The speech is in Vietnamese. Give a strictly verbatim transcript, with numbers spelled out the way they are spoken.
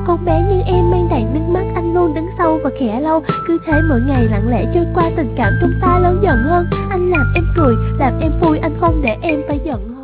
con bé như em mang đầy nước mắt, anh luôn đứng sau và khẽ lau. Cứ thế mỗi ngày lặng lẽ trôi qua, tình cảm trong ta lớn dần hơn. Anh làm em cười, làm em vui, anh không để em phải giận hơn.